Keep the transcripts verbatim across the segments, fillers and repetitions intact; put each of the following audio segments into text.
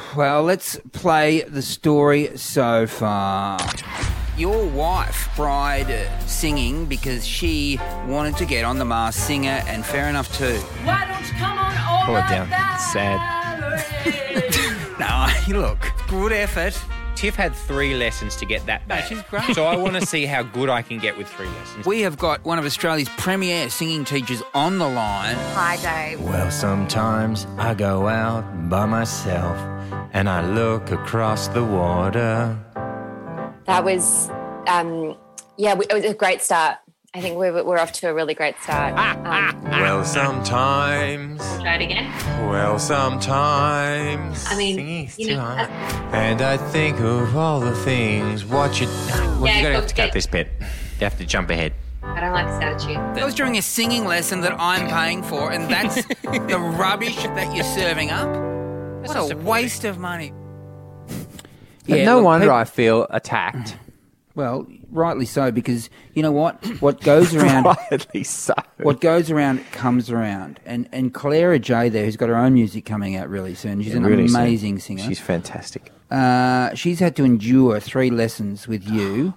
Well, let's play the story so far. Your wife tried singing because she wanted to get on The Masked Singer, and fair enough too. Why don't you come on over? Pull it down. It's sad. No, look, good effort. Tiff had three lessons to get that bad. No, she's great. So I want to see how good I can get with three lessons. We have got one of Australia's premier singing teachers on the line. Hi, Dave. Well, sometimes I go out by myself and I look across the water. That was, um, yeah, it was a great start. I think we're, we're off to a really great start. Um, Well, sometimes. try it again. Well, sometimes. I mean, Singing's you too know, hard. And I think of all the things. What you. Well, Yeah, you gotta go have to get- cut this bit. You have to jump ahead. I don't like the sound tune. That was during a singing lesson that I'm paying for, and that's the rubbish that you're serving up. What a waste of money. And no look, wonder peop- I feel attacked. Well, rightly so, because you know what? What goes around, Rightly so. what goes around comes around. And and Clara J there, who's got her own music coming out really soon. She's an Really soon. amazing singer. She's fantastic. Uh, she's had to endure three lessons with you.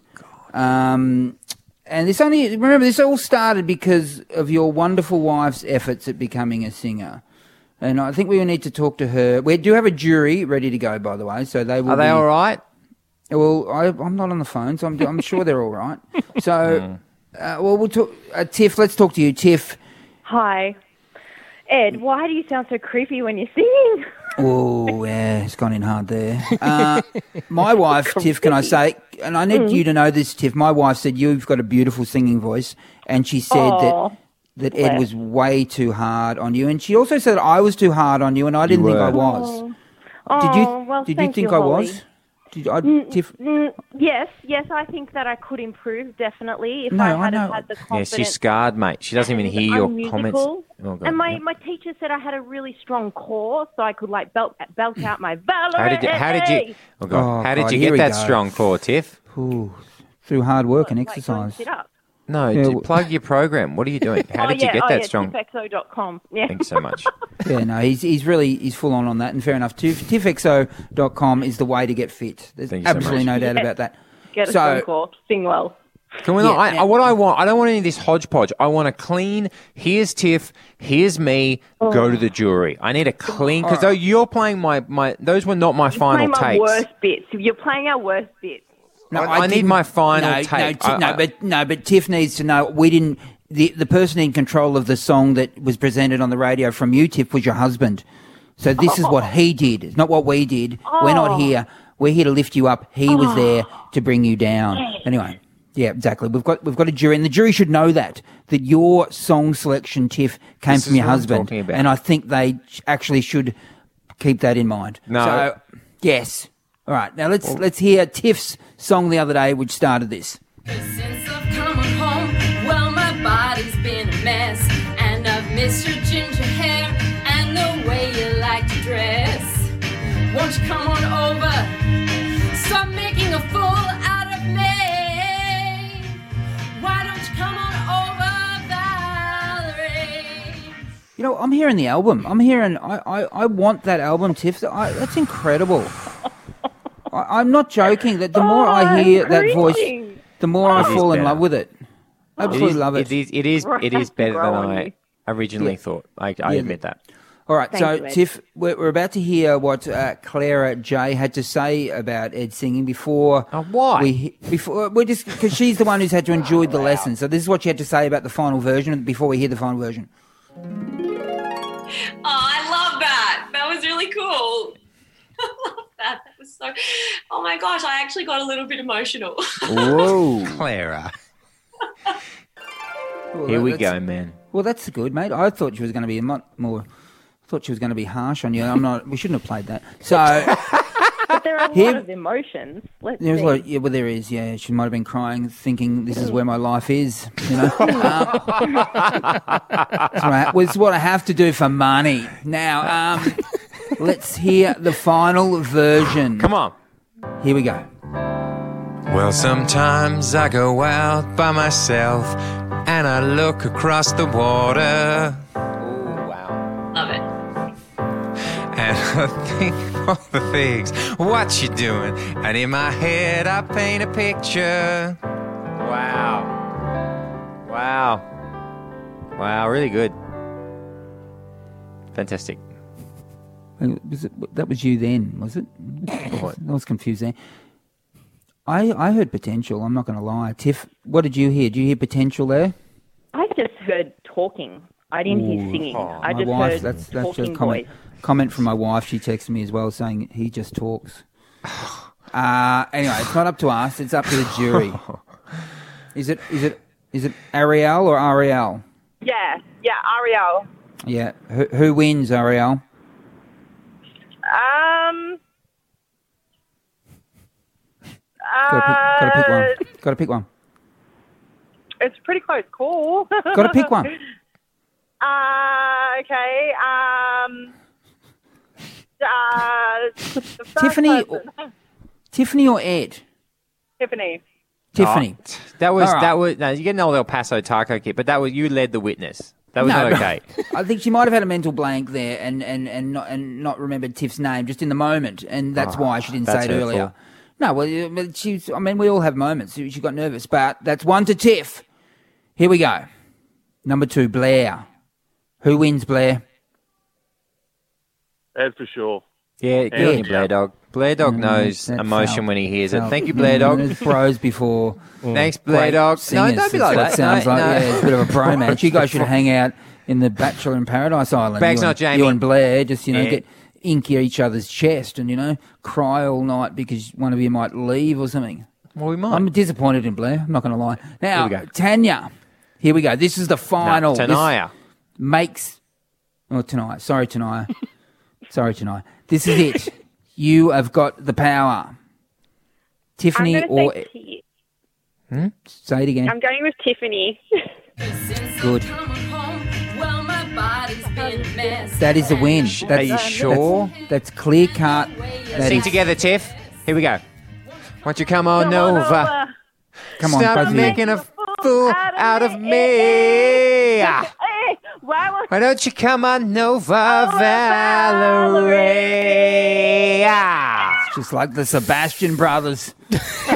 Um, and this only remember this all started because of your wonderful wife's efforts at becoming a singer. And I think we need to talk to her. We do have a jury ready to go, by the way, so they will. Are they be, all right? Well, I, I'm not on the phone, so I'm, I'm sure they're all right. So, uh, well, we'll talk. Uh, Tiff, let's talk to you, Tiff. Hi. Ed, why do you sound so creepy when you're singing? Oh, yeah, it's gone in hard there. Uh, my wife, Tiff, can I say, and I need you to know this, Tiff, my wife said you've got a beautiful singing voice, and she said Aw, that that Ed bless. was way too hard on you, and she also said I was too hard on you, and I didn't think were. I was. Oh, Did you? well, did you thank think you, I Holly. was? Did I, Tiff? Mm, yes, yes, I think that I could improve, definitely, if No, I I had know. have had the Yeah, confidence. she's scarred, mate. She doesn't even and hear your I'm comments. musical. Oh, God. And my, Yep. my teacher said I had a really strong core, so I could like belt belt out my Valerie. How did you? How did you? Oh God! Oh, how did God, you here get we that go. strong core, Tiff? Ooh, through hard work and Like, going exercise. sit up. No, Yeah, d- w- plug your program. What are you doing? How oh, did yeah, you get oh, that yeah, strong? tiff x o dot com. Yeah. Thanks so much. Yeah, no, he's he's really he's full on on that, and fair enough. Tiff, tiff x o dot com is the way to get fit. There's Thank you so absolutely much. no doubt Yeah. about that. Get a So- strong core. Sing well. Can we Yeah, not? I, yeah. I, what I want, I don't want any of this hodgepodge. I want a clean. Here's Tiff. Here's me. Go to the jury. I need a clean because though you're playing my my. Those were not my final Play my takes. worst bits. You're playing our worst bits. No, I- I need didn't- my final no, take. No, Ti- I- no, I- but no, but Tiff needs to know we didn't. The the person in control of the song that was presented on the radio from you, Tiff, was your husband. So this is what he did. It's not what we did. We're not here. We're here to lift you up. He was there to bring you down. Anyway, yeah, exactly. We've got we've got a jury, and the jury should know that that your song selection, Tiff, came This from is your what I'm husband, talking about. and I think they actually should keep that in mind. No. So yes. All right. Now let's let's hear Tiff's song the other day, which started this. Since I've come home, well, my body's been a mess. And I've missed your ginger hair and the way you like to dress. Won't you come on over? Stop making a fool out of me. Why don't you come on over, Valerie? You know, I'm hearing the album. I'm hearing. I, I, I want that album, Tiff. I, that's incredible. I, I'm not joking. That the more Oh, I hear I'm that voice, cringing. the more I It is fall in better. love with it. It Absolutely is, love it. It is. It is. It is better than Grow on I you. originally Yeah. thought. I, I Yeah. admit that. All right, Thank so you, Ed. Tiff, we're, we're about to hear what uh, Clara J had to say about Ed singing before. Oh, why? We he- before we're just because she's the one who's had to enjoy the lesson. So this is what she had to say about the final version before we hear the final version. Oh, I love that. That was really cool. I love that. That was so. Oh my gosh, I actually got a little bit emotional. Whoa, Clara. Well, Here that- we that's- go, man. Well, that's good, mate. I thought she was going to be a lot more. I thought she was going to be harsh on you. I'm not. We shouldn't have played that. So But there are a Here- lot of emotions. Let's there's a see. lot. Of, yeah, well, there is. Yeah, she might have been crying, thinking this is where my life is. You know, um, that's what I, well, it's what I have to do for money. Now, um, let's hear the final version. Come on. Here we go. Well, sometimes I go out by myself and I look across the water Oh wow. Love it. and I think all the things. What you doing? And in my head, I paint a picture. Wow. Wow. Wow, really good. Fantastic. Was it, that was you then, was it? What? I was confused there. I, I heard potential, I'm not going to lie. Tiff, what did you hear? Did you hear potential there? I just heard talking. I didn't hear singing. Oh, I my just wife, heard that's, that's talking a comment, voice. comment from my wife. She texted me as well saying he just talks. Uh, anyway, it's not up to us. It's up to the jury. Is it is it is it Ariel or Ariel? Yeah, yeah, Ariel. Yeah. Who, who wins, Ariel? Um. Got to pick, got to pick uh, one. Got to pick one. It's a pretty close call. Got to pick one. Uh, okay. Um. Uh, the first Tiffany, person. Tiffany or Ed? Tiffany. Tiffany. Oh, that was All right. that was no, you get an old El Paso taco kit, but that was you led the witness. That was No, not no. okay. I think she might have had a mental blank there and, and, and, not, and not remembered Tiff's name just in the moment, and that's why she didn't say that's it hurtful. earlier. No, well, but she's. I mean, we all have moments. She got nervous, but that's one to Tiff. Here we go. Number two, Blair. Who wins, Blair? Ed for sure. Yeah, give Ed. me Blair Dog. Blair Dog knows that emotion felt- when he hears it. felt- Thank you, Blair Mm, Dog. there's bros before. Thanks, Blair great Dog. No, singers. don't be That's like what that. it sounds No, like. no. Yeah, it's a bit of a bromance. You guys should hang out in the Bachelor in Paradise Island. Bags you not and, Jamie. You and Blair just, you know, Yeah. get ink each other's chest and, you know, cry all night because one of you might leave or something. Well, we might. I'm disappointed in Blair. I'm not going to lie. Now, Here we go. Tanya, here we go. This is the final. No, This Tanaya. makes. Oh, Tanaya. Sorry, Tanaya. Sorry, Tanaya. This is it. You have got the power. Tiffany I'm going or. to say T- Say it again. I'm going with Tiffany. Good. Coming home, well, my body's been a mess. That is the win. Are That's, you sure? That's, that's clear cut. That Sing is- together, Tiff. Here we go. Won't you come on over? Come on, Stop both of you. making a fool out of out of me. me. Hey, why Why don't you come on over, Over, Valerie? Just like the Sebastian brothers.